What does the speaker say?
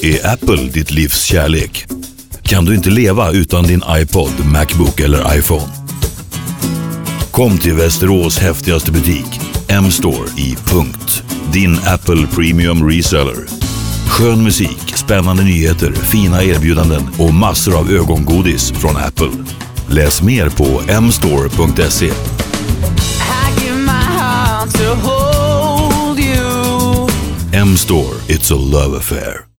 Är Apple ditt livs kärlek? Kan du inte leva utan din iPod, Macbook eller iPhone? Kom till Västerås häftigaste butik, M-Store i Punkt. Din Apple Premium Reseller. Skön musik, spännande nyheter, fina erbjudanden och massor av ögongodis från Apple. Läs mer på mstore.se. M-Store, it's a love affair.